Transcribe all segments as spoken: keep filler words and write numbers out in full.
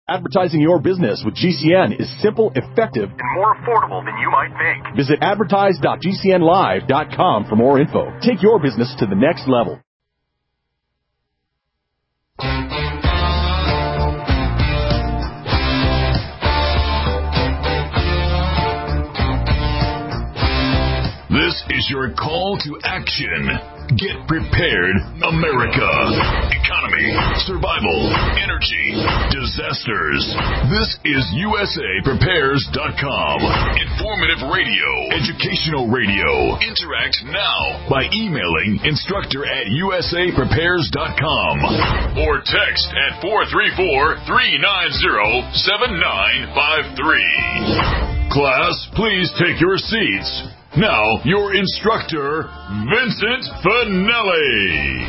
Advertising your business with G C N is simple, effective, and more affordable than you might think. Visit advertise dot g c n live dot com for more info. Take your business to the next level. This is your call to action. Get prepared, America. Economy, survival, energy, disasters. This is U S A Prepares dot com. Informative radio, educational radio. Interact now by emailing instructor at U S A Prepares dot com or text at four three four, three nine zero, seven nine five three. Class, please take your seats. Now, your instructor, Vincent Finelli.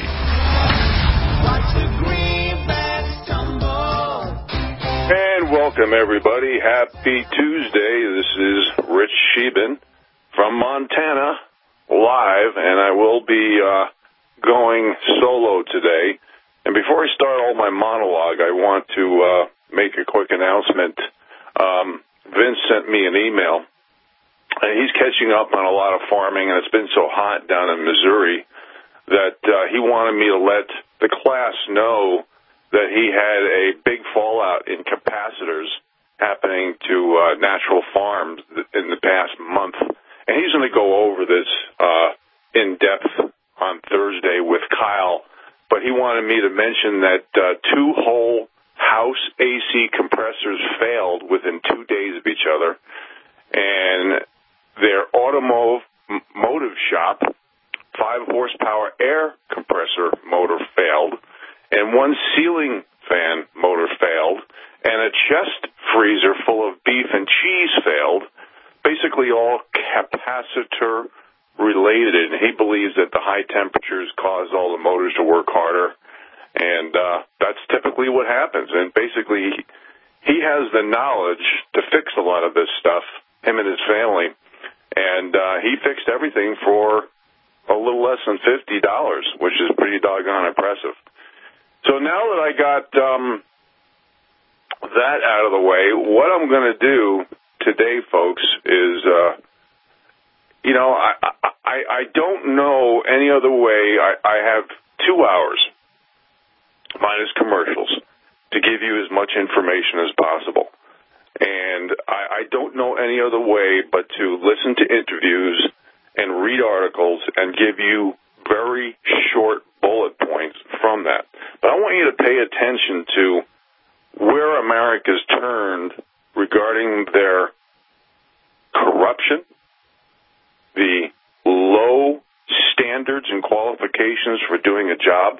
And welcome, everybody. Happy Tuesday. This is Rich Sheben from Montana, live, and I will be uh, going solo today. And before I start all my monologue, I want to uh, make a quick announcement. Um, Vince sent me an email. And he's catching up on a lot of farming, and it's been so hot down in Missouri that uh, he wanted me to let the class know that he had a big fallout in capacitors happening to uh, natural farms in the past month. And he's going to go over this uh, in depth on Thursday with Kyle. But he wanted me to mention that uh, two whole house A C compressors failed within two days of each other. And their automotive shop, five horsepower air compressor motor failed, and one ceiling fan motor failed, and a chest freezer full of beef and cheese failed, basically all capacitor related. And he believes that the high temperatures caused all the motors to work harder, and uh, that's typically what happens. And basically, he has the knowledge to fix a lot of this stuff, him and his family. And uh, he fixed everything for a little less than fifty dollars, which is pretty doggone impressive. So now that I got um, that out of the way, what I'm going to do today, folks, is, uh, you know, I, I, I don't know any other way. I, I have two hours, minus commercials, to give you as much information as possible. And I, I don't know any other way but to listen to interviews and read articles and give you very short bullet points from that. But I want you to pay attention to where America's turned regarding their corruption, the low standards and qualifications for doing a job.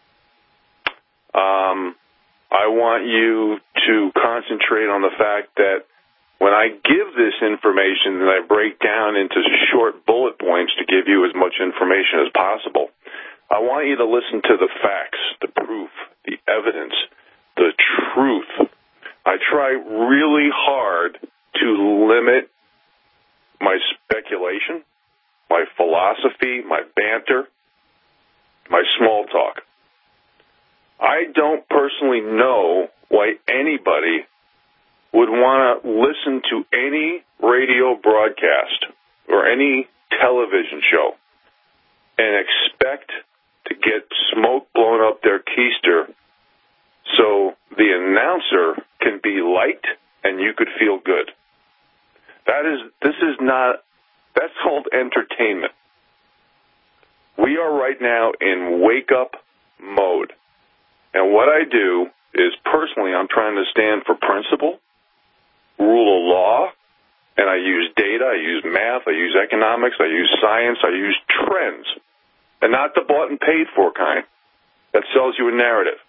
Um... I want you to concentrate on the fact that when I give this information that I break down into short bullet points to give you as much information as possible, I want you to listen to the facts, the proof, the evidence, the truth. I try really hard to limit my speculation, my philosophy, my banter, my small talk. I don't personally know why anybody would want to listen to any radio broadcast or any television show and expect to get smoke blown up their keister so the announcer can be liked and you could feel good. That is, this is not, that's called entertainment. We are right now in wake-up mode. And what I do is, personally, I'm trying to stand for principle, rule of law, and I use data, I use math, I use economics, I use science, I use trends, and not the bought and paid for kind that sells you a narrative.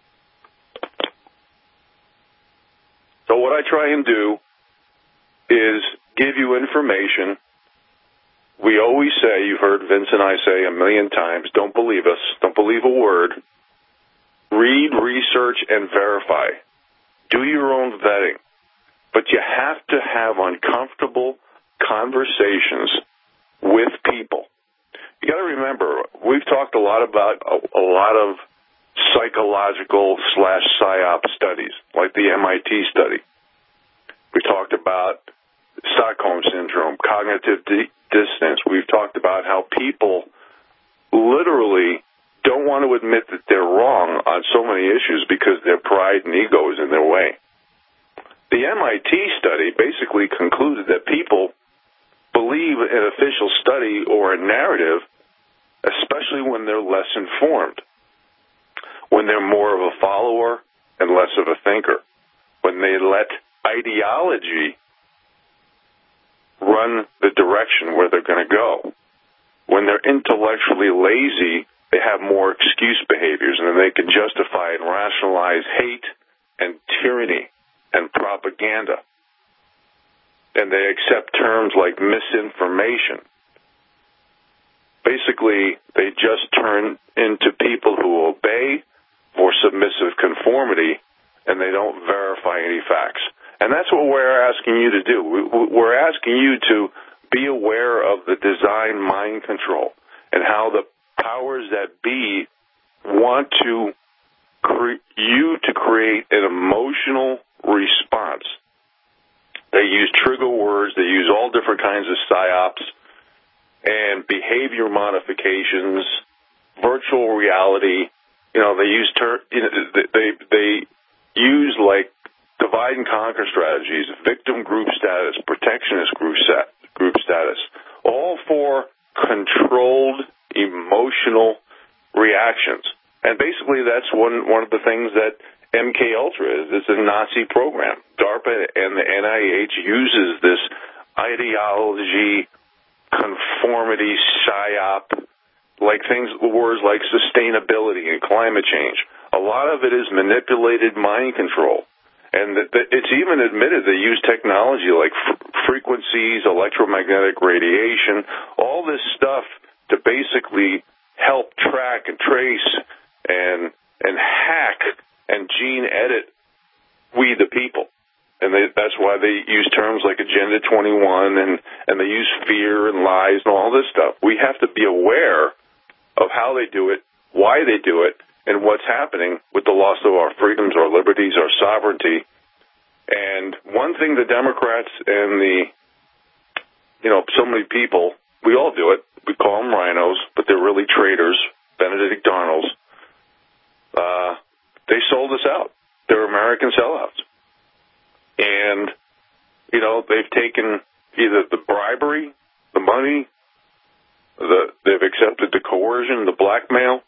So what I try and do is give you information. We always say, you've heard Vince and I say a million times, don't believe us, don't believe a word. Read, research, and verify. Do your own vetting. But you have to have uncomfortable conversations with people. You got to remember, we've talked a lot about a, a lot of psychological slash psyop studies, like the M I T study. We talked about Stockholm Syndrome, cognitive di- dissonance. We've talked about how people literally don't want to admit that they're wrong on so many issues because their pride and ego is in their way. The M I T study basically concluded that people believe an official study or a narrative, especially when they're less informed, when they're more of a follower and less of a thinker, when they let ideology run the direction where they're going to go. When they're intellectually lazy, they have more excuse behaviors, and then they can justify and rationalize hate and tyranny and propaganda. And they accept terms like misinformation. Basically, they just turn into people who obey for submissive conformity, and they don't verify any facts. And that's what we're asking you to do. We're asking you to be aware of the design mind control and how the powers that be want to cre- you to create an emotional response. They use trigger words. They use all different kinds of psyops and behavior modifications, virtual reality. You know, they use ter- you know, they they use like divide and conquer strategies, victim group status, protectionist group set, group status, all for controlled emotional reactions. And basically, that's one one of the things that M K Ultra is. It's a Nazi program. DARPA and the N I H uses this ideology, conformity, psyop, like things, words like sustainability and climate change. A lot of it is manipulated mind control. And it's even admitted they use technology like frequencies, electromagnetic radiation, all this stuff to basically help track and trace and and hack and gene edit we the people. And they, that's why they use terms like Agenda twenty-one, and, and they use fear and lies and all this stuff. We have to be aware of how they do it, why they do it, and what's happening with the loss of our freedoms, our liberties, our sovereignty. And one thing the Democrats and the, you know, so many people, we all do it. We call them rhinos, but they're really traitors, Benedict Arnolds. Uh, they sold us out. They're American sellouts. And, you know, they've taken either the bribery, the money, the, they've accepted the coercion, the blackmail,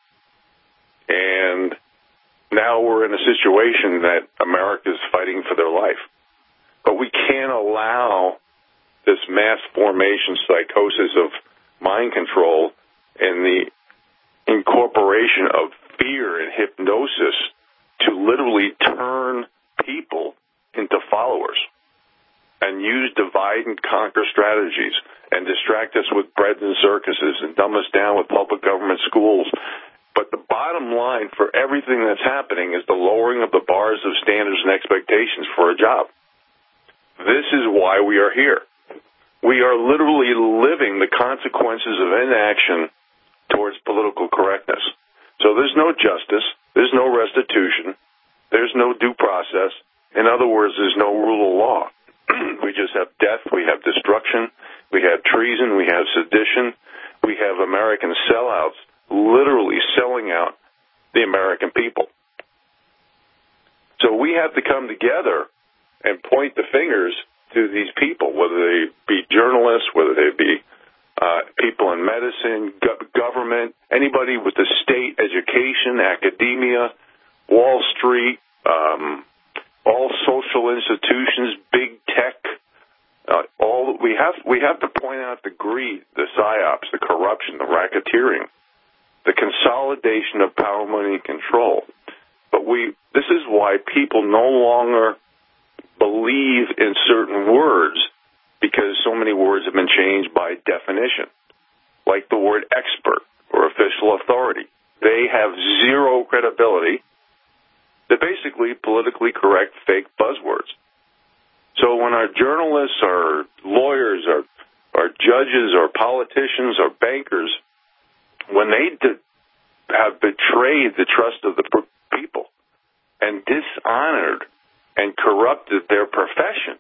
and now we're in a situation that America's fighting for their life. But we can't allow this mass formation psychosis of mind control and the incorporation of fear and hypnosis to literally turn people into followers and use divide and conquer strategies and distract us with breads and circuses and dumb us down with public government schools. But the bottom line for everything that's happening is the lowering of the bars of standards and expectations for a job. This is why we are here. We are literally living the consequences of inaction towards political correctness. So there's no justice, there's no restitution, there's no due process. In other words, there's no rule of law. We just have death, we have destruction, we have treason, we have sedition, we have American sellouts literally selling out the American people. So we have to come together and point the fingers to these people, whether they be journalists, whether they be uh, people in medicine, go- government, anybody with the state, education, academia, Wall Street, um, all social institutions, big tech. Uh, all we have we have to point out the greed, the psyops, the corruption, the racketeering, the consolidation of power, money, and control. But we this is why people no longer believe in certain words, because so many words have been changed by definition, like the word expert or official authority. They have zero credibility. They're basically politically correct fake buzzwords. So when our journalists, our lawyers, our, our judges, our politicians, our bankers, when they de- have betrayed the trust of the corrupted their profession.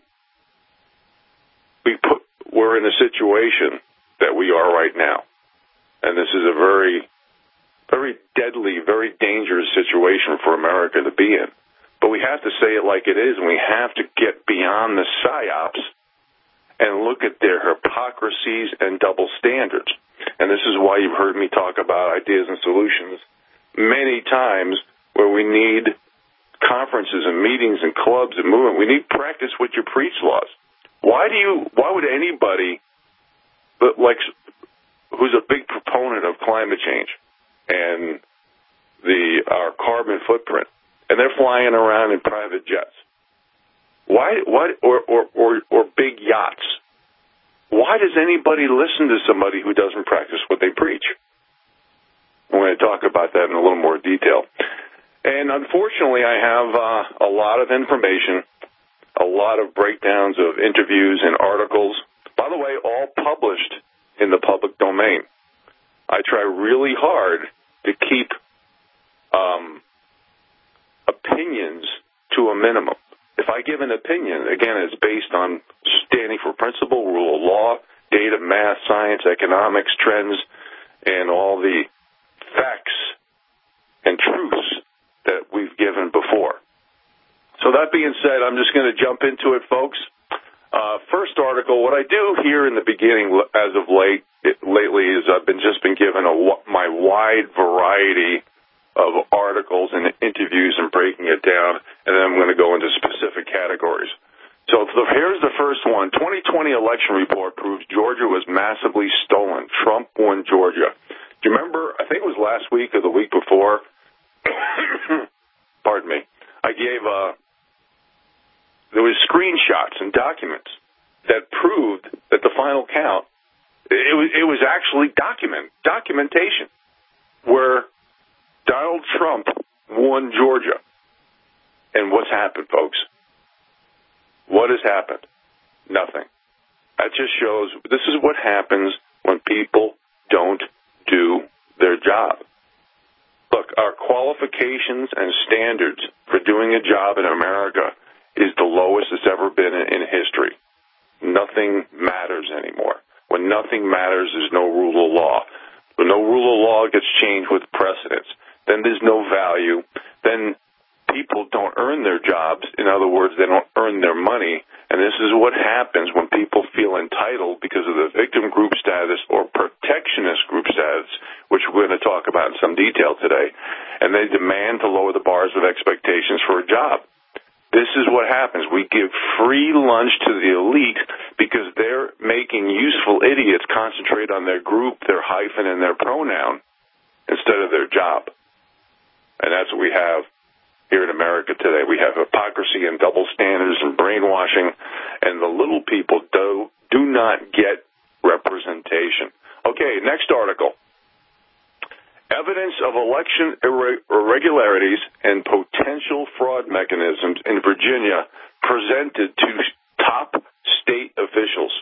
We put, we're in a situation that we are right now. And this is a very, very deadly, very dangerous situation for America to be in. But we have to say it like it is, and we have to get beyond the psyops and look at their hypocrisies and double standards. And this is why you've heard me talk about ideas and solutions many times, where we need conferences and meetings and clubs and movement. We need practice what you preach laws. Why do you? Why would anybody, but like, who's a big proponent of climate change and the our carbon footprint, and they're flying around in private jets, why? Why? Or or or, or big yachts? Why does anybody listen to somebody who doesn't practice what they preach? I'm going to talk about that in a little more detail. And unfortunately, I have uh, a lot of information, a lot of breakdowns of interviews and articles, by the way, all published in the public domain. I try really hard to keep um, opinions to a minimum. If I give an opinion, again, it's based on standing for principle, rule of law, data, math, science, economics, trends, and all the facts and truths that we've given before. So that being said, I'm just going to jump into it, folks. Uh, first article, what I do here in the beginning as of late, it, lately is I've been just been given a, my wide variety of articles and interviews and breaking it down, and then I'm going to go into specific categories. So the, here's the first one. twenty twenty election report proves Georgia was massively stolen. Trump won Georgia. Do you remember, I think it was last week or the week before, pardon me, I gave, uh, there was screenshots and documents that proved that the final count, it was, it was actually document, documentation, where Donald Trump won Georgia. And what's happened, folks? What has happened? Nothing. That just shows this is what happens when people don't do their job. Look, our qualifications and standards for doing a job in America is the lowest it's ever been in history. Nothing matters anymore. When nothing matters, there's no rule of law. When no rule of law gets changed with precedents, then there's no value. Then people don't earn their jobs. In other words, they don't earn their money. And this is what happens when people feel entitled because of the victim group status or protectionist group status, which we're going to talk about in some detail today, and they demand to lower the bars of expectations for a job. This is what happens. We give free lunch to the elite because they're making useful idiots concentrate on their group, their hyphen, and their pronoun instead of their job. And that's what we have here in America today. We have hypocrisy and double standards and brainwashing, and the little people do, do not get representation. Okay, next article. Evidence of election irre- irregularities and potential fraud mechanisms in Virginia presented to top state officials.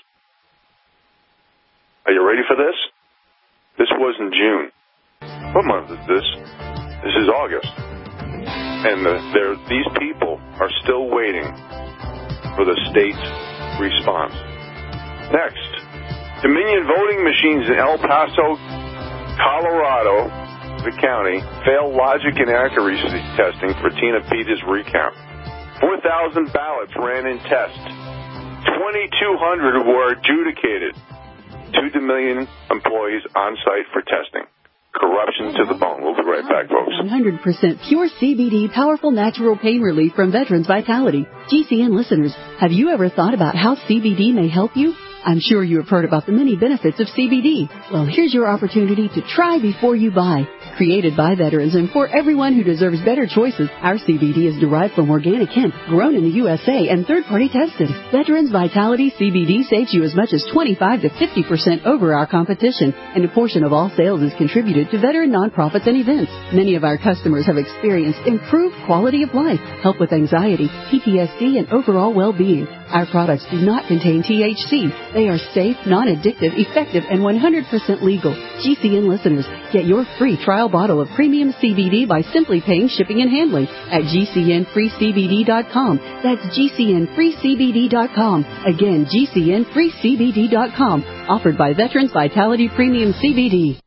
Are you ready for this? This was in June. What month is this? This is August. And the, these people are still waiting for the state's response. Next, Dominion voting machines in El Paso, Colorado, the county, failed logic and accuracy testing for Tina Peters' recount. four thousand ballots ran in test. twenty-two hundred were adjudicated. Two Dominion employees on site for testing. Corruption to the bone. We'll be right back, folks. one hundred percent pure C B D, powerful natural pain relief from Veterans Vitality. G C N listeners, have you ever thought about how C B D may help you? I'm sure you have heard about the many benefits of C B D. Well, here's your opportunity to try before you buy. Created by veterans and for everyone who deserves better choices, our C B D is derived from organic hemp, grown in the U S A, and third-party tested. Veterans Vitality C B D saves you as much as twenty-five to fifty percent over our competition, and a portion of all sales is contributed to veteran nonprofits and events. Many of our customers have experienced improved quality of life, help with anxiety, P T S D, and overall well-being. Our products do not contain T H C. They are safe, non-addictive, effective, and one hundred percent legal. G C N listeners, get your free trial retail bottle of premium C B D by simply paying shipping and handling at G C N free C B D dot com. That's G C N free C B D dot com. Again, G C N free C B D dot com. Offered by Veterans Vitality Premium C B D.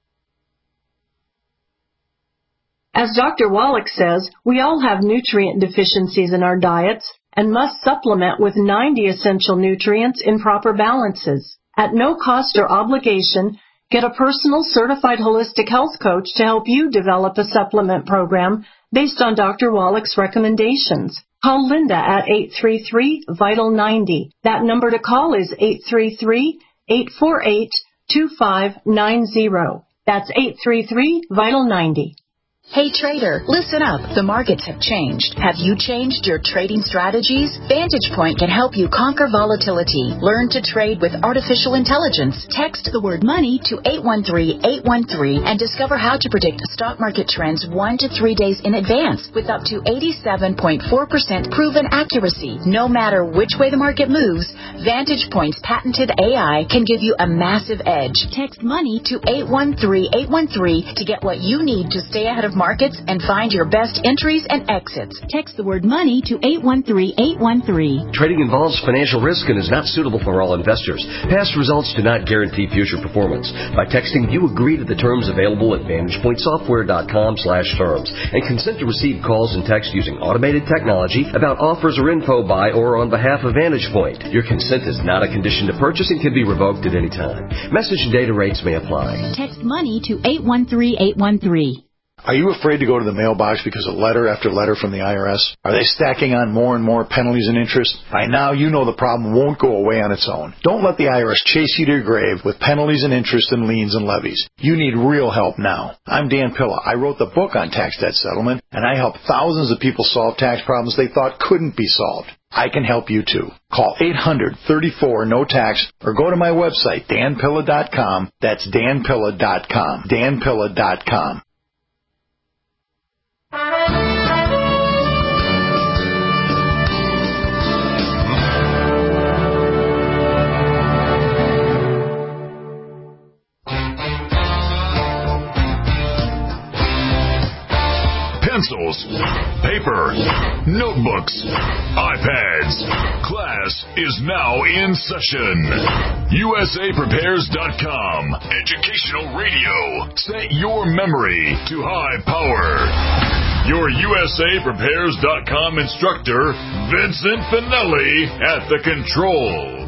As Doctor Wallach says, we all have nutrient deficiencies in our diets and must supplement with ninety essential nutrients in proper balances. At no cost or obligation, get a personal certified holistic health coach to help you develop a supplement program based on Doctor Wallach's recommendations. Call Linda at eight three three, vital ninety. That number to call is eight three three, eight four eight, two five nine zero. That's eight three three, vital ninety. Hey trader, listen up. The markets have changed. Have you changed your trading strategies? Vantage Point can help you conquer volatility. Learn to trade with artificial intelligence. Text the word money to eight one three, eight one three and discover how to predict stock market trends one to three days in advance with up to eighty-seven point four percent proven accuracy. No matter which way the market moves, Vantage Point's patented A I can give you a massive edge. Text money to eight one three, eight one three to get what you need to stay ahead of markets and find your best entries and exits. Text the word money to eight one three, eight one three. Trading involves financial risk and is not suitable for all investors. Past results do not guarantee future performance. By texting, you agree to the terms available at vantage point software dot com slash terms and consent to receive calls and text using automated technology about offers or info by or on behalf of Vantage Point. Your consent is not a condition to purchase and can be revoked at any time. Message and data rates may apply. Text money to eight one three, eight one three. Are you afraid to go to the mailbox because of letter after letter from the I R S? Are they stacking on more and more penalties and interest? By now, you know the problem won't go away on its own. Don't let the I R S chase you to your grave with penalties and interest and liens and levies. You need real help now. I'm Dan Pilla. I wrote the book on tax debt settlement, and I help thousands of people solve tax problems they thought couldn't be solved. I can help you too. Call eight hundred, thirty-four, no tax or go to my website, dan pilla dot com. That's dan pilla dot com. dan pilla dot com. Pencils, paper, notebooks, iPads. Class is now in session. U S A Prepares dot com. Educational radio. Set your memory to high power. Your U S A Prepares dot com instructor, Vincent Finelli, at the controls.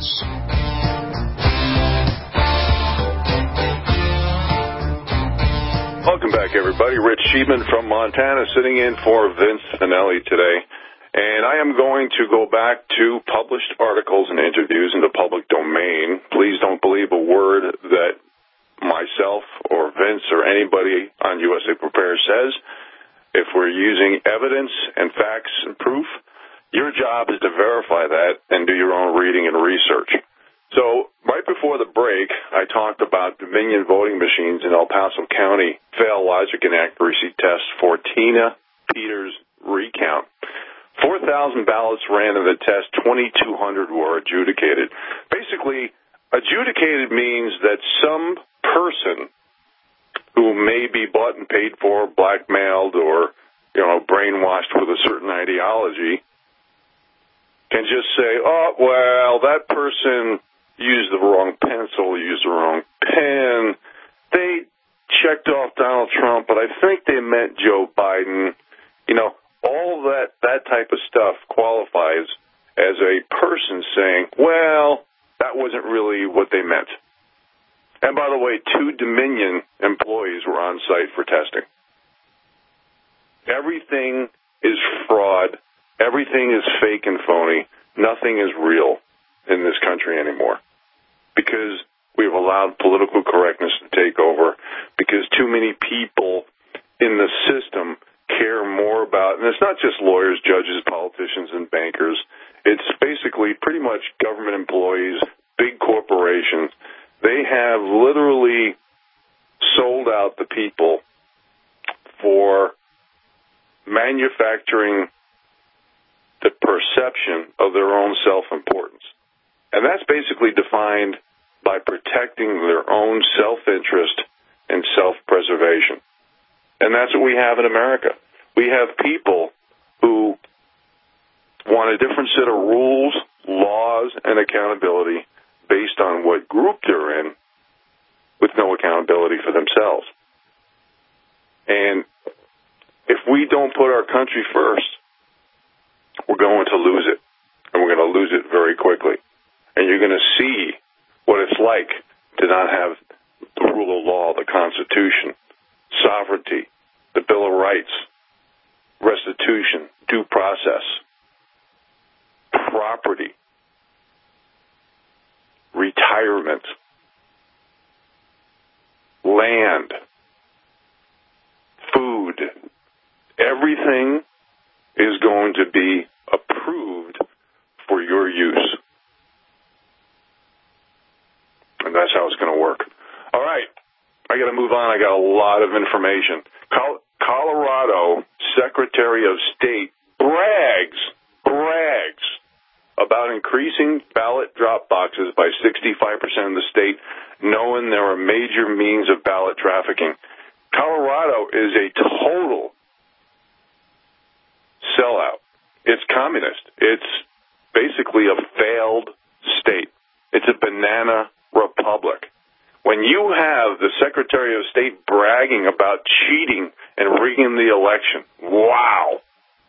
Welcome back, everybody. Rich Sheeman from Montana sitting in for Vince Finelli today. And I am going to go back to published articles and interviews in the public domain. Please don't believe a word that myself or Vince or anybody on U S A Prepares says. If we're using evidence and facts and proof, your job is to verify that and do your own reading and research. So right before the break, I talked about Dominion voting machines in El Paso County fail logic and accuracy tests for Tina Peters' recount. four thousand ballots ran in the test, twenty-two hundred were adjudicated. Basically, adjudicated means that some person who may be bought and paid for, blackmailed, or, you know, brainwashed with a certain ideology can just say, oh, well, that person used the wrong pencil, used the wrong pen. They checked off Donald Trump, but I think they meant Joe Biden. You know, all that, that type of stuff qualifies as a person saying, well, that wasn't really what they meant. And by the way, two Dominion employees were on site for testing. Everything is fraud. Everything is fake and phony. Nothing is real in this country anymore, because we've allowed political correctness to take over, because too many people in the system care more about, and it's not just lawyers, judges, politicians, and bankers. It's basically pretty much government employees, big corporations. They have literally sold out the people for manufacturing the perception of their own self-importance. And that's basically defined by protecting their own self-interest and self-preservation. And that's what we have in America. We have people who want a different set of rules, laws, and accountability based on what group they're in, with no accountability for themselves. And if we don't put our country first, we're going to lose it. And we're going to lose it very quickly. And you're going to see what it's like to not have the rule of law, the Constitution, sovereignty, the Bill of Rights, restitution, due process, property, retirement, land, food. Everything is going to be approved for your use. And that's how it's going to work. All right. I got to move on. I got a lot of information. Col- Colorado Secretary of State brags, brags about increasing ballot drop boxes by sixty-five percent in the state, knowing there are major means of ballot trafficking. Colorado is a total sellout. It's communist. It's basically a failed state. It's a banana republic. When you have the Secretary of State bragging about cheating and rigging the election, wow.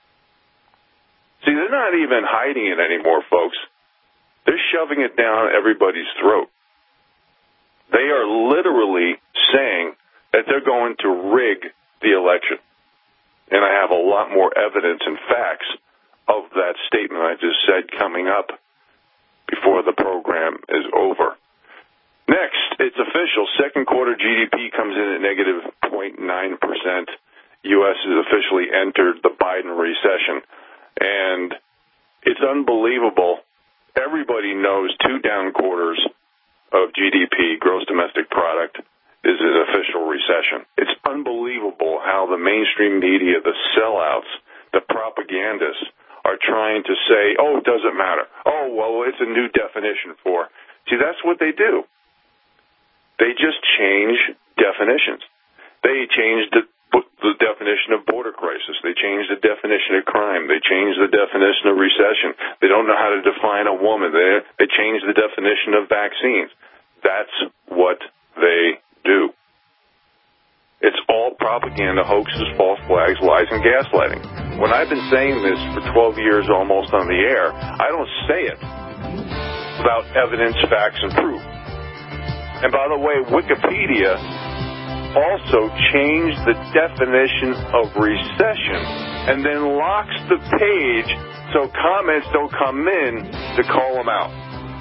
See, they're not even hiding it anymore, folks. They're shoving it down everybody's throat. They are literally saying that they're going to rig the election. And I have a lot more evidence and facts of that statement I just said coming up before the program is over. Next, it's official. Second quarter G D P comes in at negative zero point nine percent. U S has officially entered the Biden recession. And it's unbelievable. Everybody knows two down quarters of G D P, gross domestic product, is an official recession. It's unbelievable how the mainstream media, the sellouts, the propagandists, are trying to say, oh, it doesn't matter. Oh, well, it's a new definition for. See, that's what they do. They just change definitions. They changed the, the definition of border crisis. They changed the definition of crime. They changed the definition of recession. They don't know how to define a woman. They, they changed the definition of vaccines. That's what they do. It's all propaganda, hoaxes, false flags, lies, and gaslighting. When I've been saying this for twelve years almost on the air, I don't say it without evidence, facts, and proof. And by the way, Wikipedia also changed the definition of recession and then locks the page so comments don't come in to call them out.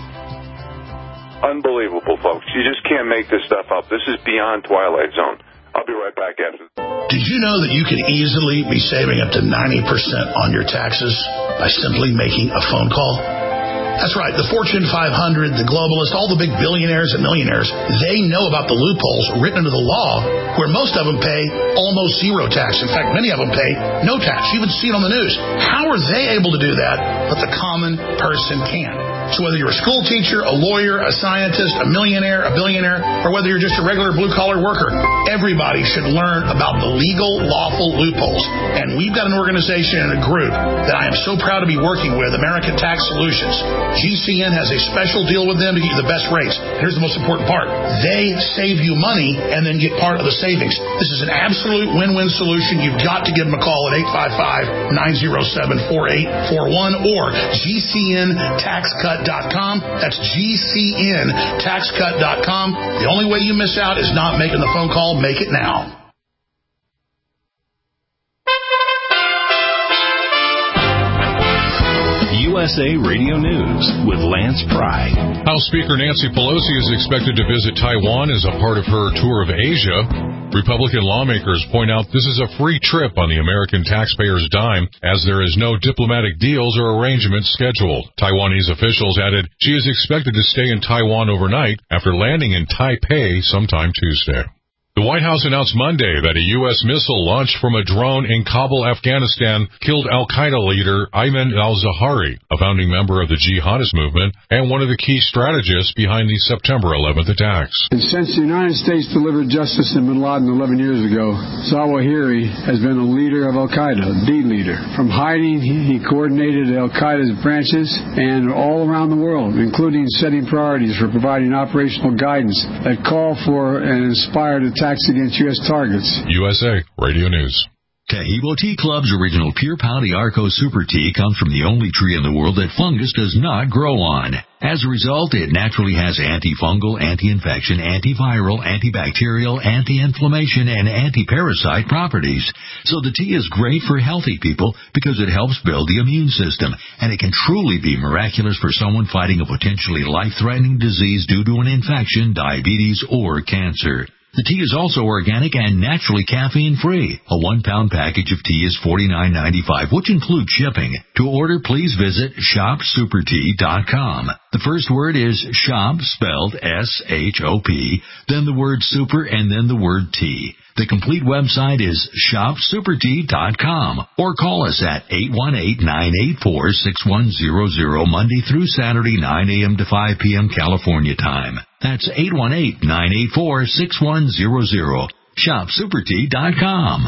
Unbelievable, folks. You just can't make this stuff up. This is beyond Twilight Zone. I'll be right back after this. Did you know that you can easily be saving up to ninety percent on your taxes by simply making a phone call? That's right. The Fortune five hundred, the globalists, all the big billionaires and millionaires, they know about the loopholes written into the law where most of them pay almost zero tax. In fact, many of them pay no tax. You even see it on the news. How are they able to do that, but the common person can't? So whether you're a school teacher, a lawyer, a scientist, a millionaire, a billionaire, or whether you're just a regular blue-collar worker, everybody should learn about the legal, lawful loopholes. And we've got an organization and a group that I am so proud to be working with, American Tax Solutions. G C N has a special deal with them to get you the best rates. Here's the most important part. They save you money and then get part of the savings. This is an absolute win-win solution. You've got to give them a call at eight five five, nine oh seven, four eight four one or G C N tax cut dot com. That's G C N tax cut dot com. The only way you miss out is not making the phone call. Make it now. U S A Radio News with Lance Pry. House Speaker Nancy Pelosi is expected to visit Taiwan as a part of her tour of Asia. Republican lawmakers point out this is a free trip on the American taxpayer's dime, as there is no diplomatic deals or arrangements scheduled. Taiwanese officials added she is expected to stay in Taiwan overnight after landing in Taipei sometime Tuesday. The White House announced Monday that a U S missile launched from a drone in Kabul, Afghanistan, killed al-Qaeda leader Ayman al-Zawahiri, a founding member of the jihadist movement and one of the key strategists behind the September eleventh attacks. And since the United States delivered justice to bin Laden eleven years ago, Zawahiri has been a leader of al-Qaeda, the leader. From hiding, he coordinated al-Qaeda's branches and all around the world, including setting priorities for providing operational guidance that call for and inspired attacks against U S targets. U S A Radio News. Taheebo Tea Club's original Pure Pouty Arco Super Tea comes from the only tree in the world that fungus does not grow on. As a result, it naturally has antifungal, anti-infection, antiviral, antibacterial, anti-inflammation, and anti-parasite properties. So the tea is great for healthy people because it helps build the immune system, and it can truly be miraculous for someone fighting a potentially life-threatening disease due to an infection, diabetes, or cancer. The tea is also organic and naturally caffeine-free. A one-pound package of tea is forty-nine ninety-five, which includes shipping. To order, please visit shop super tea dot com. The first word is shop, spelled S H O P, then the word super, and then the word tea. The complete website is shop super tea dot com, or call us at eight one eight, nine eight four, six one zero zero Monday through Saturday, nine a.m. to five p.m. California time. That's eight one eight, nine eight four, six one zero zero. shop super tea dot com.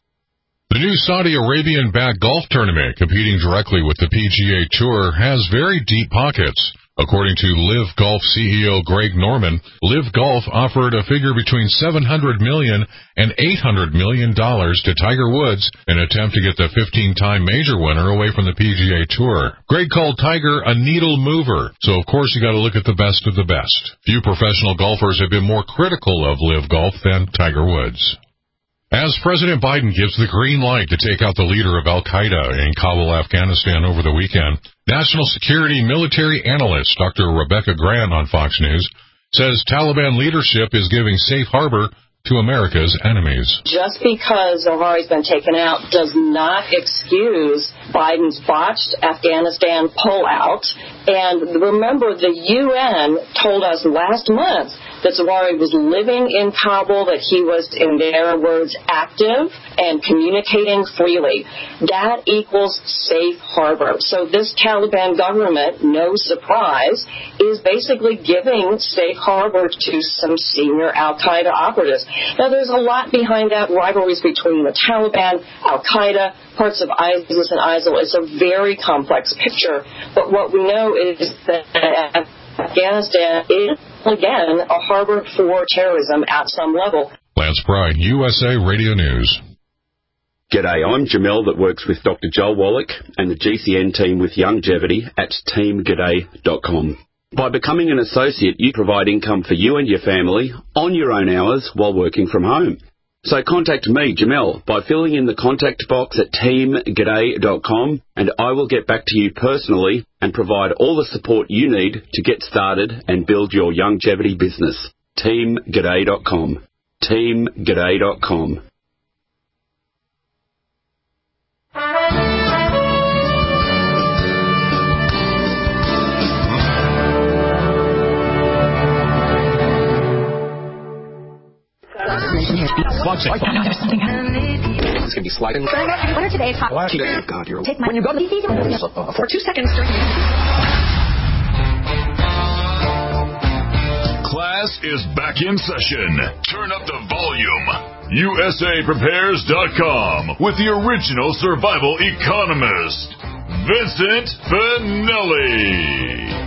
The new Saudi Arabian-backed golf tournament competing directly with the P G A Tour has very deep pockets. According to Live Golf C E O Greg Norman, Live Golf offered a figure between seven hundred million dollars and eight hundred million dollars to Tiger Woods in an attempt to get the fifteen-time major winner away from the P G A Tour. Greg called Tiger a needle mover, so of course you got to look at the best of the best. Few professional golfers have been more critical of Live Golf than Tiger Woods. As President Biden gives the green light to take out the leader of al-Qaeda in Kabul, Afghanistan over the weekend, national security military analyst Doctor Rebecca Grant on Fox News says Taliban leadership is giving safe harbor to America's enemies. Just because Zawahiri's been taken out does not excuse Biden's botched Afghanistan pullout. And remember, the U N told us last month that Zawahiri was living in Kabul, that he was, in their words, active and communicating freely. That equals safe harbor. So this Taliban government, no surprise, is basically giving safe harbor to some senior al-Qaeda operatives. Now, there's a lot behind that, rivalries between the Taliban, al-Qaeda, parts of ISIS and ISIL. It's a very complex picture. But what we know is that Afghanistan is, again, a harbor for terrorism at some level. Lance Pry, U S A Radio News. G'day, I'm Jamel that works with Doctor Joel Wallach and the G C N team with Longevity at team g'day dot com. By becoming an associate, you provide income for you and your family on your own hours while working from home. So contact me, Jamel, by filling in the contact box at team g'day dot com, and I will get back to you personally and provide all the support you need to get started and build your longevity business. team g'day dot com. team g'day dot com. It's going to be sliding. What are today's hot? God, you're... Take my... When you go to the... For two seconds during... Class is back in session. Turn up the volume. U S A prepares dot com with the original survival economist, Vincent Finelli.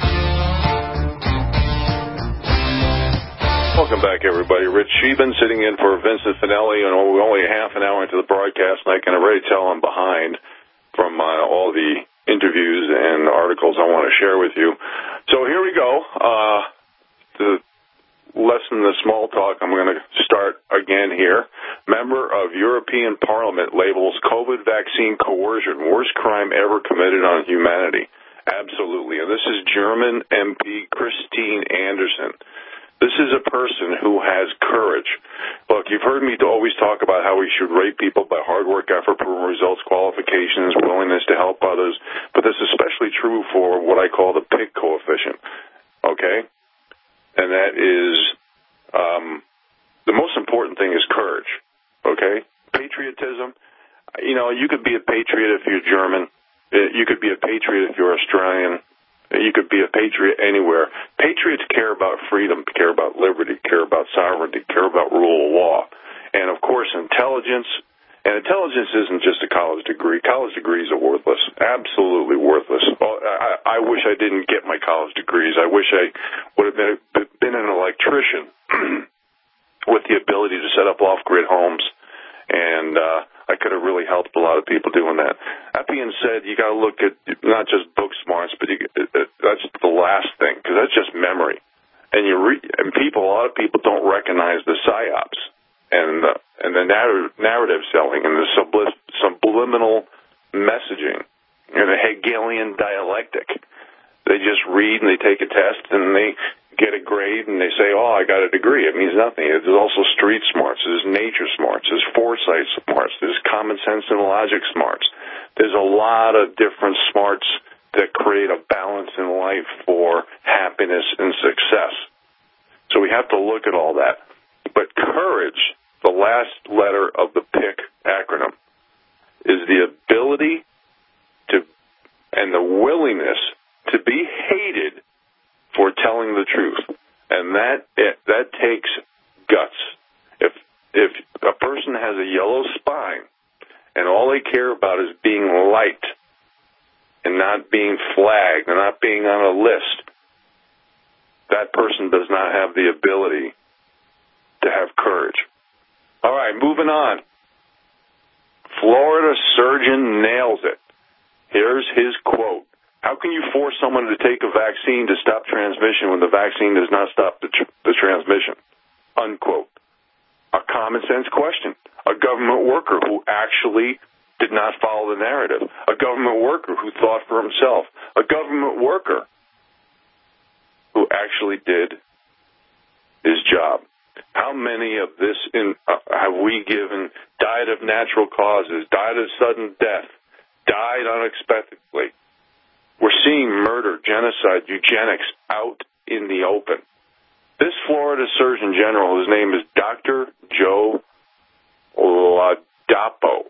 Welcome back, everybody. Rich Sheben sitting in for Vincent Finelli, and we're only half an hour into the broadcast, and I can already tell I'm behind from uh, all the interviews and articles I want to share with you. So here we go. Uh, to lessen the small talk, I'm going to start again here. Member of European Parliament labels COVID vaccine coercion worst crime ever committed on humanity. Absolutely. And this is German M P Christine Anderson. This is a person who has courage. Look, you've heard me always talk about how we should rate people by hard work, effort, proven results, qualifications, willingness to help others, but this is especially true for what I call the pig coefficient, okay? And that is um, the most important you know, you could be a patriot if you're German. You could be a patriot if you're Australian. You could be a patriot anywhere. Patriots care about freedom, care about liberty, care about sovereignty, care about rule of law. And, of course, intelligence. And intelligence isn't just a college degree. College degrees are worthless, absolutely worthless. I, I wish I didn't get my college degrees. I wish I would have been, been an electrician with the ability to set up off-grid homes. And uh, I could have really helped a lot of people doing that. That being said, you got to look at not just book smarts, but you, that's the last thing, because that's just memory. And you re, and people, a lot of people don't recognize the psyops and the, and the narrative, narrative selling and the subli- subliminal messaging and the Hegelian dialectic. They just read and they take a test and they get a grade and they say, oh, I got a degree. It means nothing. There's also street smarts. There's nature smarts. There's foresight smarts. There's common sense and logic smarts. There's a lot of different smarts that create a balance in life for happiness and success. So we have to look at all that. But courage, the last letter of the P I C acronym, is the ability to and the willingness to be hated for telling the truth, and that it, that takes guts. If if a person has a yellow spine and all they care about is being liked and not being flagged and not being on a list, that person does not have the ability to have courage. All right, moving on. Florida surgeon nails it. Here's his quote. How can you force someone to take a vaccine to stop transmission when the vaccine does not stop the, tr- the transmission? Unquote. A common sense question. A government worker who actually did not follow the narrative. A government worker who thought for himself. A government worker who actually did his job. How many of this in, uh, have we given, died of natural causes, died of sudden death, died unexpectedly? We're seeing murder, genocide, eugenics out in the open. This Florida Surgeon General, his name is Doctor Joe Ladapo,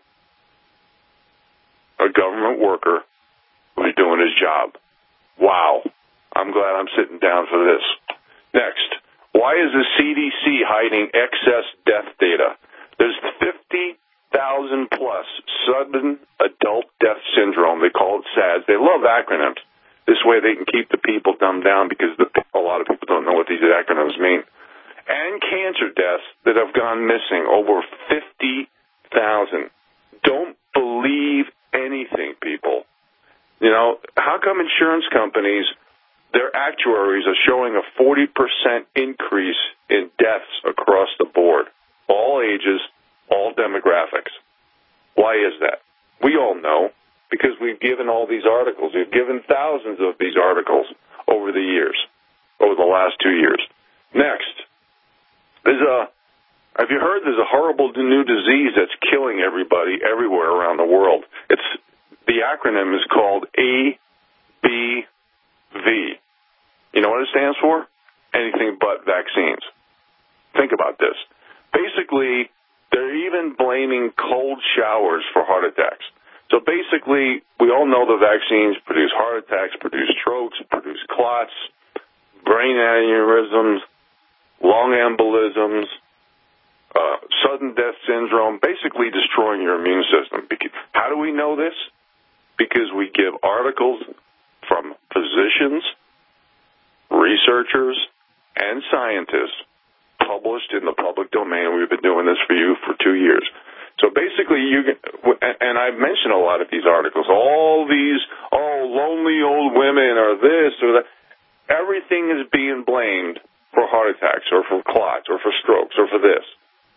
a government worker who's doing his job. Wow. I'm glad I'm sitting down for this. Next, why is the C D C hiding excess death data? There's fifty thousand plus sudden adult death syndrome. They call it SADS. They love acronyms. This way they can keep the people dumbed down because the, a lot of people don't know what these acronyms mean. And cancer deaths that have gone missing, over fifty thousand. Don't believe anything, people. You know, how come insurance companies, their actuaries are showing a forty percent increase in deaths across the board? All ages, all demographics. Why is that? We all know, because we've given all these articles. We've given thousands of these articles over the years, over the last two years. Next, there's a, have you heard there's a horrible new disease that's killing everybody everywhere around the world? It's, the acronym is called A B V. You know what it stands for? Anything but vaccines. Think about this. Basically, they're even blaming cold showers for heart attacks. So basically, we all know the vaccines produce heart attacks, produce strokes, produce clots, brain aneurysms, lung embolisms, uh, sudden death syndrome, basically destroying your immune system. How do we know this? Because we give articles from physicians, researchers, and scientists published in the public domain. We've been doing this for you for two years. So basically, you can, and I've mentioned a lot of these articles, all these, oh, lonely old women or this or that. Everything is being blamed for heart attacks or for clots or for strokes or for this.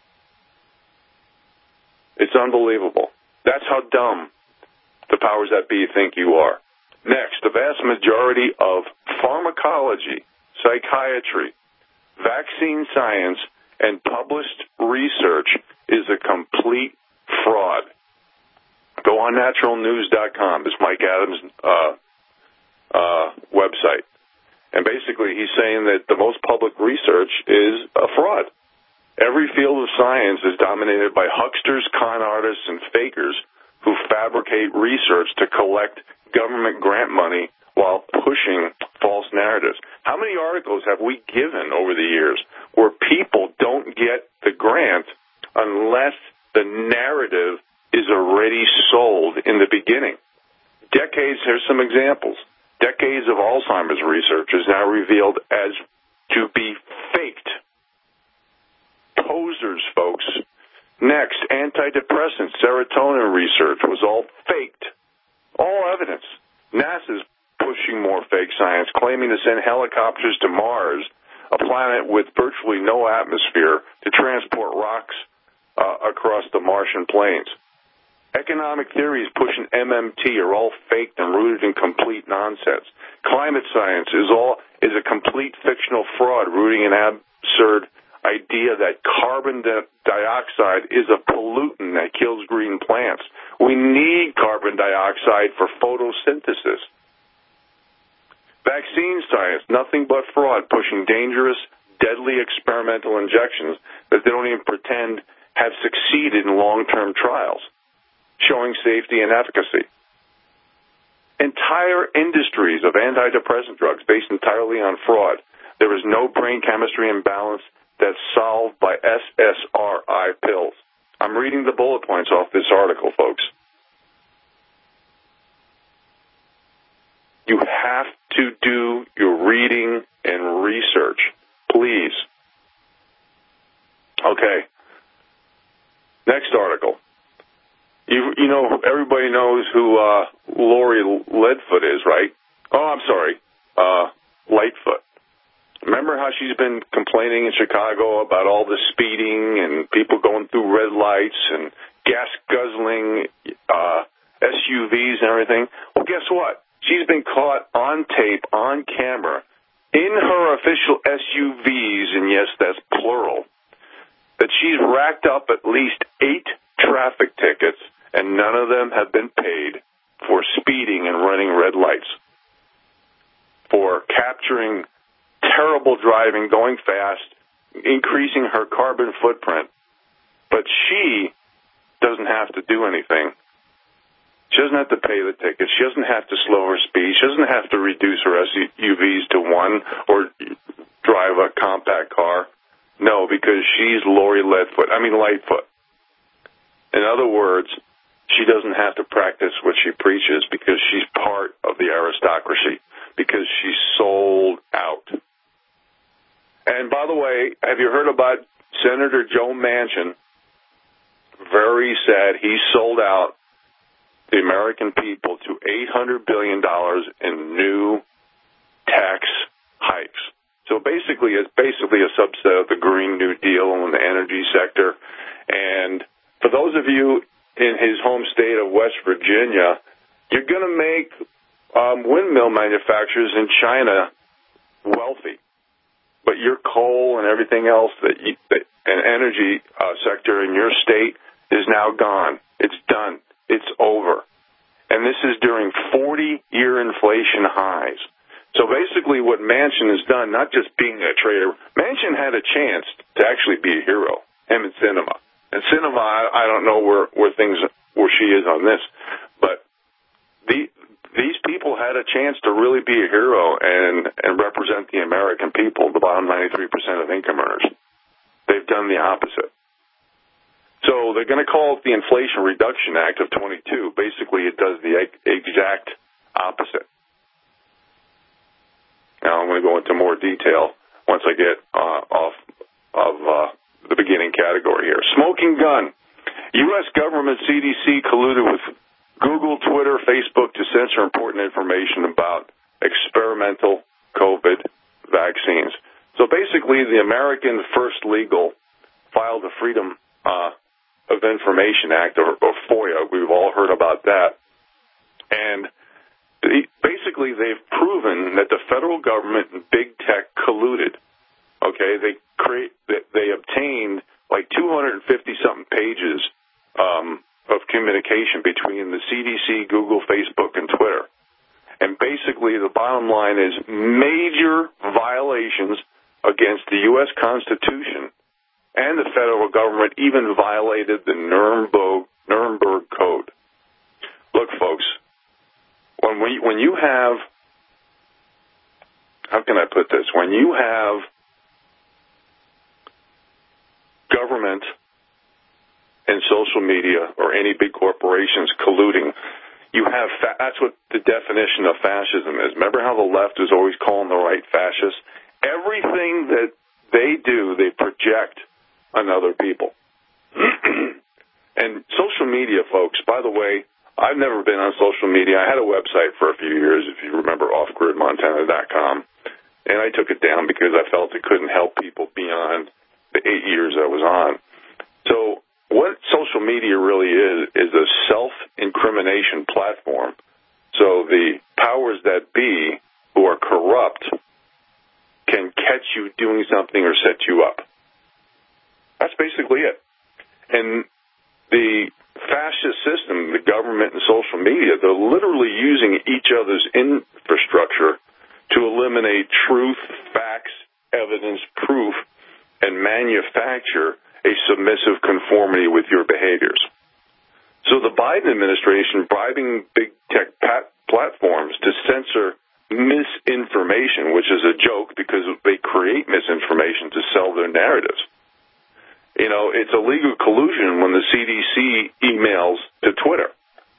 It's unbelievable. That's how dumb the powers that be think you are. Next, the vast majority of pharmacology, psychiatry, vaccine science, and published research is a complete fraud. Go on natural news dot com. It's Mike Adams' uh, uh, website. And basically he's saying that the most public research is a fraud. Every field of science is dominated by hucksters, con artists, and fakers who fabricate research to collect government grant money while pushing false narratives. How many articles have we given over the years where people don't get the grant unless the narrative is already sold in the beginning? Decades, here's some examples. Decades of Alzheimer's research is now revealed as to be faked. Posers, folks. Next, antidepressant serotonin research was all faked. All evidence. NASA's pushing more fake science, claiming to send helicopters to Mars, a planet with virtually no atmosphere, to transport rocks uh, across the Martian plains. Economic theories pushing M M T are all faked and rooted in complete nonsense. Climate science is all is a complete fictional fraud, rooting in absurd idea that carbon dioxide is a pollutant that kills green plants. We need carbon dioxide for photosynthesis. Vaccine science, nothing but fraud, pushing dangerous, deadly experimental injections that they don't even pretend have succeeded in long-term trials, showing safety and efficacy. Entire industries of antidepressant drugs based entirely on fraud. There is no brain chemistry imbalance that's solved by S S R I pills. I'm reading the bullet points off this article, folks. You have to do your reading and research, please. Okay. Next article. You you know, everybody knows who uh, Lori Lightfoot is, right? Oh, I'm sorry, uh, Lightfoot. Remember how she's been complaining in Chicago about all the speeding and people going through red lights and gas-guzzling uh, S U Vs and everything? Well, guess what? She's been caught on tape, on camera, in her official S U Vs, and yes, that's plural, that she's racked up at least eight traffic tickets, and none of them have been paid for speeding and running red lights, for capturing terrible driving, going fast, increasing her carbon footprint. But she doesn't have to do anything. She doesn't have to pay the tickets. She doesn't have to slow her speed. She doesn't have to reduce her S U Vs to one or drive a compact car. No, because she's Lori Lightfoot. I mean Lightfoot. In other words, she doesn't have to practice what she preaches because she's part of the aristocracy, because she's sold out. And by the way, have you heard about Senator Joe Manchin? Very sad. He sold out the American people to eight hundred billion dollars in new tax hikes. So basically, it's basically a subset of the Green New Deal in the energy sector. And for those of you in his home state of West Virginia, you're going to make um, windmill manufacturers in China wealthy. But your coal and everything else that you, that an energy uh, sector in your state is now gone. It's done. It's over. And this is during forty-year inflation highs. So basically what Manchin has done, not just being a trader, Manchin had a chance to actually be a hero, him and Sinema. And Sinema, I, I don't know where, where things, where she is on this, but the, these people had a chance to really be a hero and, and represent the American people, the bottom ninety-three percent of income earners. They've done the opposite. So they're going to call it the Inflation Reduction Act of twenty-two. Basically, it does the exact opposite. Now, I'm going to go into more detail once I get uh, off of uh, the beginning category here. Smoking gun. U S government C D C colluded with Google, Twitter, Facebook to censor important information about experimental COVID vaccines. So basically, the American First Legal filed the Freedom uh, of Information Act, or, or FOIA. We've all heard about that. And basically, they've proven that the federal government and big tech colluded. Okay, they create, they obtained like two hundred fifty something pages um, of communication between the C D C, Google, Facebook, and Twitter. And basically, the bottom line is major violations against the U S Constitution, and the federal government even violated the Nuremberg, Nuremberg Code. look, folks, when we when you have, how can I put this? When you have government and social media or any big corporations colluding, you have fa- that's what the definition of fascism is. Remember how the left is always calling the right fascist? Everything that they do, they project on other people. And social media, folks, by the way, I've never been on social media. I had a website for a few years, if you remember, off grid montana dot com, and I took it down because I felt it couldn't help people beyond the eight years I was on. So what social media really is, is a self-incrimination platform. So the powers that be who are corrupt can catch you doing something or set you up. That's basically it. And the fascist system, the government and social media, they're literally using each other's infrastructure to eliminate truth, facts, evidence, proof, and manufacture a submissive conformity with your behaviors. So the Biden administration bribing big tech pat- platforms to censor misinformation, which is a joke because they create misinformation to sell their narratives. You know, it's a legal collusion when the C D C emails to Twitter.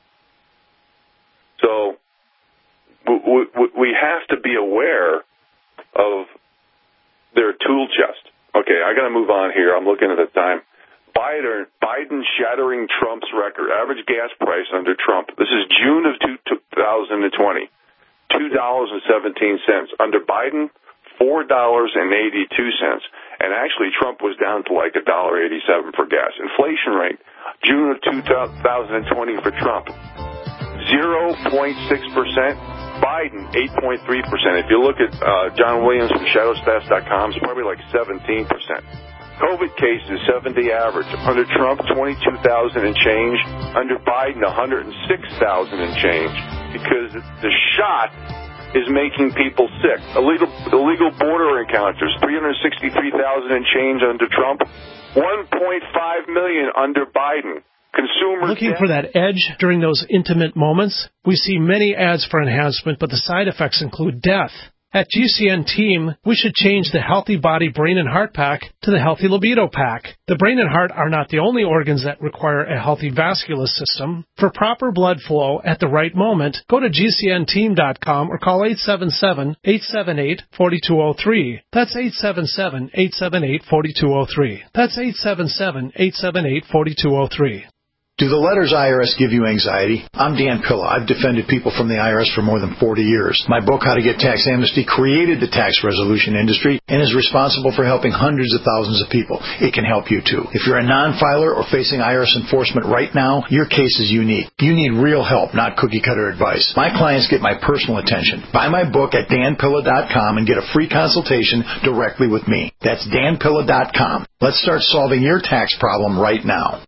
So we, we, we have to be aware of their tool chest. Okay, I got to move on here. I'm looking at the time. Biden, Biden shattering Trump's record. Average gas price under Trump. This is June of two thousand twenty. two dollars and seventeen cents. Under Biden, four dollars and eighty-two cents. And actually, Trump was down to like one dollar eighty-seven for gas. Inflation rate, June of two thousand twenty for Trump, zero point six percent. Biden, eight point three percent. If you look at uh, John Williams from shadow stats dot com, it's probably like seventeen percent. COVID cases, seventy average. Under Trump, twenty-two thousand and change. Under Biden, one hundred six thousand and change. Because the shot is making people sick. Illegal illegal border encounters, three hundred sixty-three thousand and change under Trump, one point five million under Biden. Consumers looking for that edge during those intimate moments. We see many ads for enhancement, but the side effects include death. At G C N Team, we should change the Healthy Body, Brain, and Heart Pack to the Healthy Libido Pack. The brain and heart are not the only organs that require a healthy vascular system. For proper blood flow at the right moment, go to G C N team dot com or call eight seven seven, eight seven eight, four two zero three. That's eight seven seven, eight seven eight, four two zero three. That's eight seven seven, eight seven eight, four two zero three. Do the letters I R S give you anxiety? I'm Dan Pilla. I've defended people from the I R S for more than forty years. My book, How to Get Tax Amnesty, created the tax resolution industry and is responsible for helping hundreds of thousands of people. It can help you, too. If you're a non-filer or facing I R S enforcement right now, your case is unique. You need real help, not cookie-cutter advice. My clients get my personal attention. Buy my book at dan pilla dot com and get a free consultation directly with me. That's dan pilla dot com. Let's start solving your tax problem right now.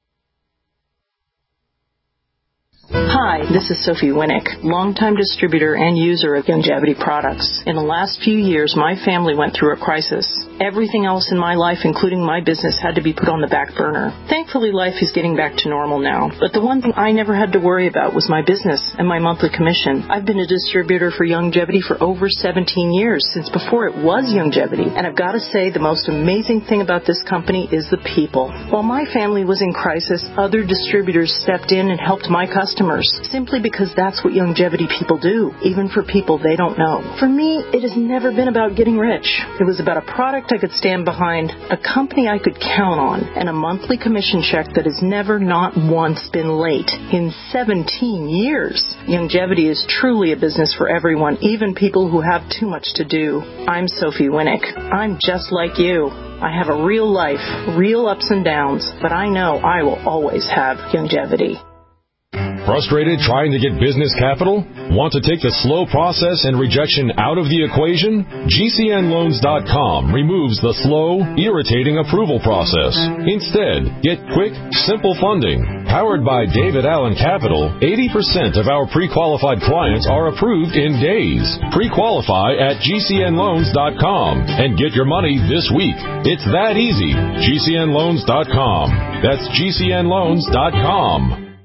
Hi, this is Sophie Winnick, longtime distributor and user of Youngevity products. In the last few years, my family went through a crisis. Everything else in my life, including my business, had to be put on the back burner. Thankfully, life is getting back to normal now. But the one thing I never had to worry about was my business and my monthly commission. I've been a distributor for Youngevity for over seventeen years, since before it was Youngevity. And I've got to say, the most amazing thing about this company is the people. While my family was in crisis, other distributors stepped in and helped my customers. Simply because that's what Youngevity people do, even for people they don't know. For me, it has never been about getting rich. It was about a product I could stand behind, a company I could count on, and a monthly commission check that has never, not once, been late in seventeen years. Youngevity is truly a business for everyone, even people who have too much to do. I'm Sophie Winnick. I'm just like you. I have a real life, real ups and downs, but I know I will always have Youngevity. Frustrated trying to get business capital? Want to take the slow process and rejection out of the equation? G C N loans dot com removes the slow, irritating approval process. Instead, get quick, simple funding. Powered by David Allen Capital, eighty percent of our pre-qualified clients are approved in days. Pre-qualify at G C N loans dot com and get your money this week. It's that easy. G C N loans dot com. That's G C N loans dot com.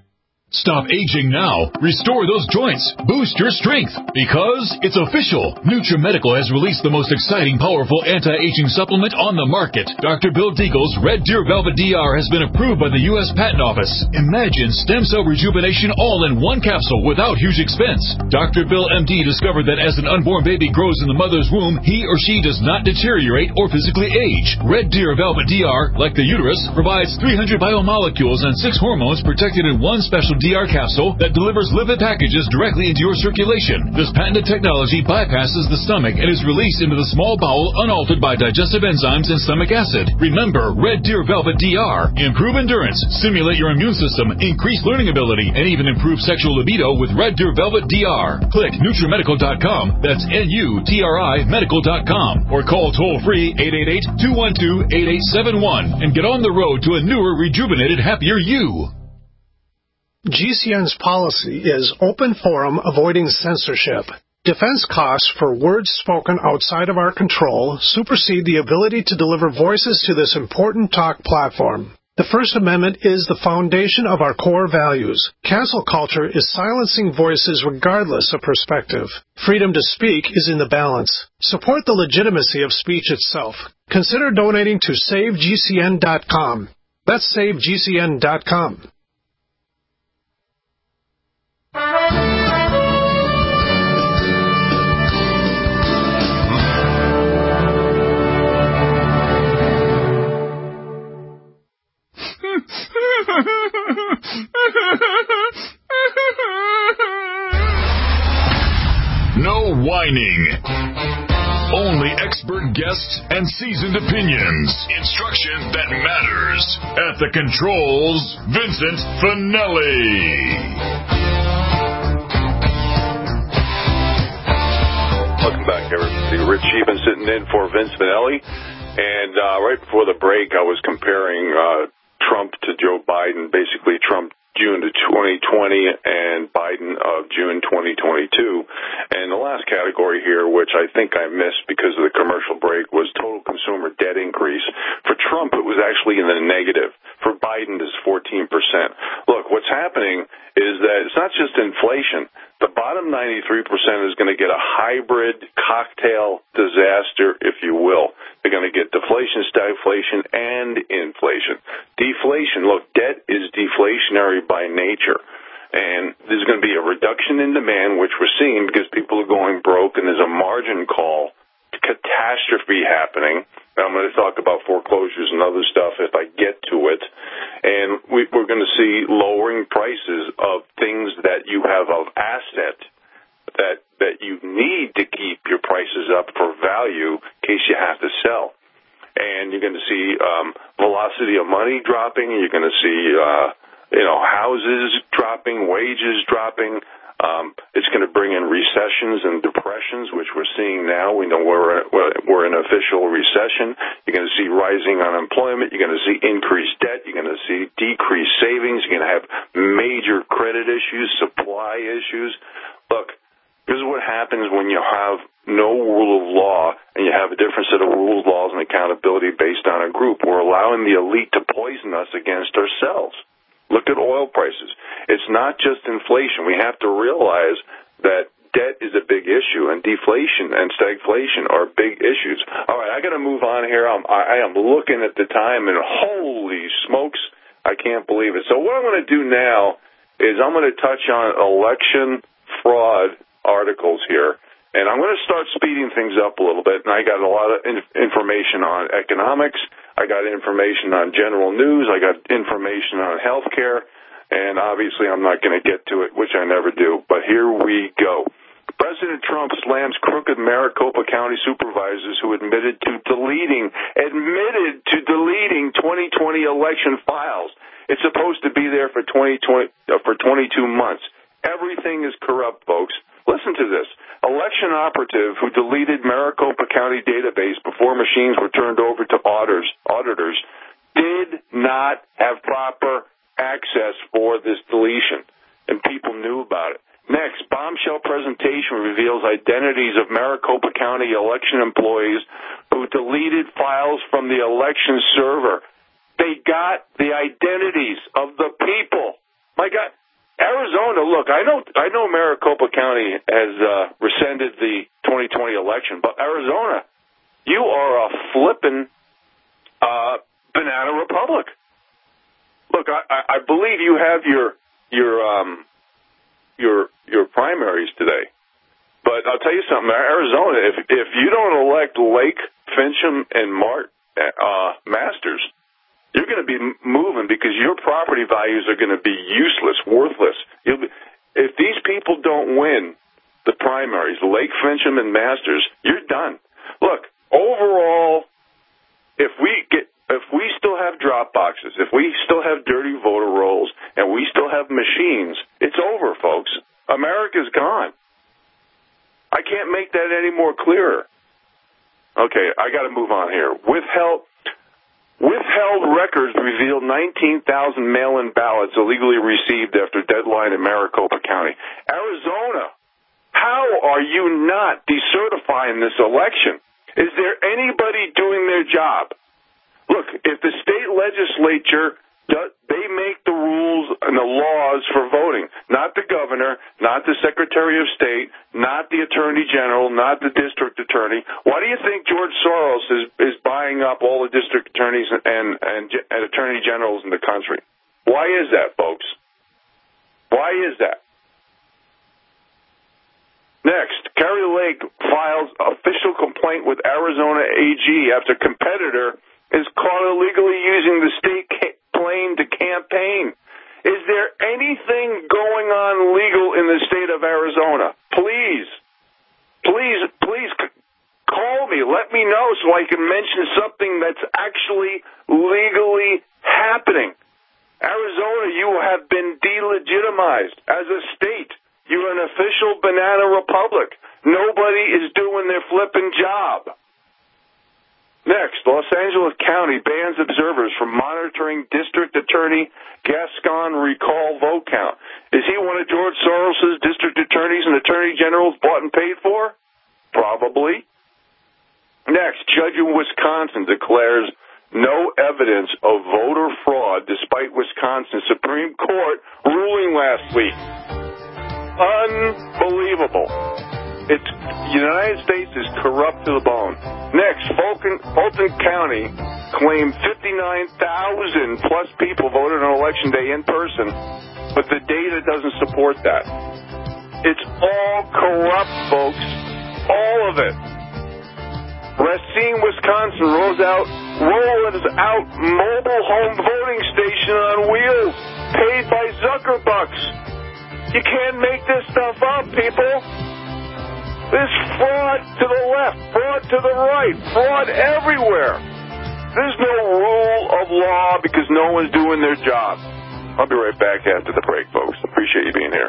Stop aging now. Restore those joints. Boost your strength. Because it's official. NutriMedical has released the most exciting, powerful anti-aging supplement on the market. Doctor Bill Deagle's Red Deer Velvet D R has been approved by the U S Patent Office. Imagine stem cell rejuvenation all in one capsule without huge expense. Doctor Bill M D discovered that as an unborn baby grows in the mother's womb, he or she does not deteriorate or physically age. Red Deer Velvet D R, like the uterus, provides three hundred biomolecules and six hormones protected in one special D R capsule that delivers lipid packages directly into your circulation. This patented technology bypasses the stomach and is released into the small bowel unaltered by digestive enzymes and stomach acid. Remember, Red Deer Velvet D R. Improve endurance, stimulate your immune system, increase learning ability, and even improve sexual libido with Red Deer Velvet D R. Click NutriMedical dot com, that's N U T R I medical dot com, or call toll-free eight eight eight, two one two, eight eight seven one and get on the road to a newer, rejuvenated, happier you. G C N's policy is open forum, avoiding censorship. Defense costs for words spoken outside of our control supersede the ability to deliver voices to this important talk platform. The First Amendment is the foundation of our core values. Cancel culture is silencing voices regardless of perspective. Freedom to speak is in the balance. Support the legitimacy of speech itself. Consider donating to save G C N dot com. That's save G C N dot com. No whining. Only expert guests and seasoned opinions. Instruction that matters. At the controls, Vincent Finelli. Welcome back, everybody. Rich Sheehan sitting in for Vince Finelli. And uh, right before the break, I was comparing uh, Trump to Joe Biden, basically Trump June to twenty twenty and Biden of June twenty twenty-two. And the last category here, which I think I missed because of the commercial break, was total consumer debt increase. For Trump, it was actually in the negative. For Biden, it's fourteen percent. Look, what's happening is that it's not just inflation. The bottom ninety-three percent is going to get a hybrid cocktail disaster, if you will. They're going to get deflation, stagflation, and inflation. Deflation, look, debt is deflationary by nature. And there's going to be a reduction in demand, which we're seeing because people are going broke, and there's a margin call catastrophe happening. I'm going to talk about foreclosures and other stuff if I get to it. And we, we're going to see lowering prices of things that you have of asset that that you need to keep your prices up for value in case you have to sell. And you're going to see um, velocity of money dropping. You're going to see, uh, you know, houses dropping, wages dropping. Um, it's going to bring in recessions and depressions, which we're seeing now. We know we're we're in an official recession. You're going to see rising unemployment. You're going to see increased debt. You're going to see decreased savings. You're going to have major credit issues, supply issues. Look, this is what happens when you have no rule of law and you have a different set of rules, laws, and accountability based on a group. We're allowing the elite to poison us against ourselves. Look at oil prices. It's not just inflation. We have to realize that debt is a big issue, and deflation and stagflation are big issues. All right, I got to move on here. I'm, I am looking at the time, and holy smokes, I can't believe it. So what I'm going to do now is I'm going to touch on election fraud articles here, and I'm going to start speeding things up a little bit. And I got a lot of in- information on economics. I got information on general news. I got information on healthcare, and obviously I'm not going to get to it, which I never do. But here we go. President Trump slams crooked Maricopa County supervisors who admitted to deleting admitted to deleting twenty twenty election files. It's supposed to be there for twenty twenty uh, for twenty-two months. Everything is corrupt, folks. Listen to this. Election operative who deleted Maricopa County database before machines were turned over to auditors, auditors did not have proper access for this deletion, and people knew about it. Next, bombshell presentation reveals identities of Maricopa County election employees who deleted files from the election server. They got the identities of the people. My God. Arizona, look, I know I know Maricopa County has uh, rescinded the twenty twenty election, but Arizona, you are a flippin' uh, banana republic. Look, I, I believe you have your your um, your your primaries today, but I'll tell you something, Arizona, if if you don't elect Lake, Fincham, and Mart uh, Masters, you're going to be moving because your property values are going to be useless, worthless. You'll be, if these people don't win the primaries, Lake, Fincham, and Masters, you're done. Look, overall, if we get, if we still have drop boxes, if we still have dirty voter rolls, and we still have machines, it's over, folks. America's gone. I can't make that any more clearer. Okay, I got to move on here. Withheld. Withheld records revealed nineteen thousand mail-in ballots illegally received after deadline in Maricopa County. Arizona, how are you not decertifying this election? Is there anybody doing their job? Look, if the state legislature, does, they make the rules and the laws for voting, not the governor, not the Secretary of State, not the Attorney General, not the district attorney. Why do you think George Soros is, is buying up all the district attorneys and, and, and attorney generals in the country? Why is that, folks? Why is that? Next, Kari Lake files official complaint with Arizona A G after competitor is caught illegally using the state plane to campaign. Is there anything going on legal in the state of Arizona? Please, please, please call me. Let me know so I can mention something that's actually legally happening. Arizona, you have been delegitimized as a state. You're an official banana republic. Nobody is doing their flipping job. Next, Los Angeles County bans observers from monitoring District Attorney Gascon recall vote count. Is he one of George Soros' district attorneys and attorney generals bought and paid for? Probably. Next, judge in Wisconsin declares no evidence of voter fraud despite Wisconsin Supreme Court ruling last week. Unbelievable. It's, the United States is corrupt to the bone. Next, Fulton, Fulton County claimed fifty-nine thousand plus people voted on Election Day in person, but the data doesn't support that. It's all corrupt, folks. All of it. Racine, Wisconsin rolls out, rolls out mobile home voting station on wheels paid by Zuckerbucks. You can't make this stuff up, people. There's fraud to the left, fraud to the right, fraud everywhere. There's no rule of law because no one's doing their job. I'll be right back after the break, folks. Appreciate you being here.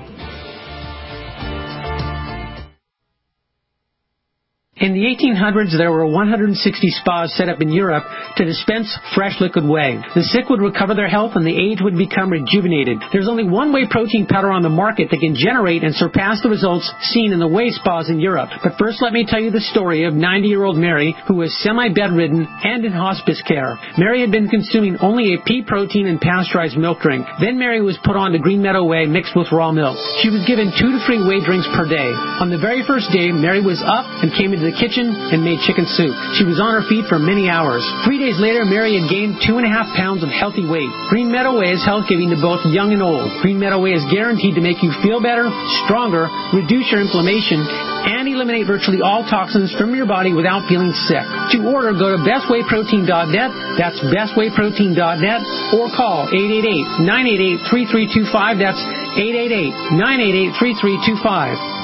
In the eighteen hundreds, there were one hundred sixty spas set up in Europe to dispense fresh liquid whey. The sick would recover their health and the aged would become rejuvenated. There's only one whey protein powder on the market that can generate and surpass the results seen in the whey spas in Europe. But first, let me tell you the story of ninety-year-old Mary, who was semi-bedridden and in hospice care. Mary had been consuming only a pea protein and pasteurized milk drink. Then Mary was put on to Green Meadow Whey mixed with raw milk. She was given two to three whey drinks per day. On the very first day, Mary was up and came into the kitchen and made chicken soup. She was on her feet for many hours. Three days later, Mary had gained two and a half pounds of healthy weight. Green Meadow Whey is health-giving to both young and old. Green Meadow Whey is guaranteed to make you feel better, stronger, reduce your inflammation, and eliminate virtually all toxins from your body without feeling sick. To order, go to best whey protein dot net. That's best whey protein dot net, or call eight eight eight, nine eight eight, three three two five. That's eight eight eight, nine eight eight, three three two five.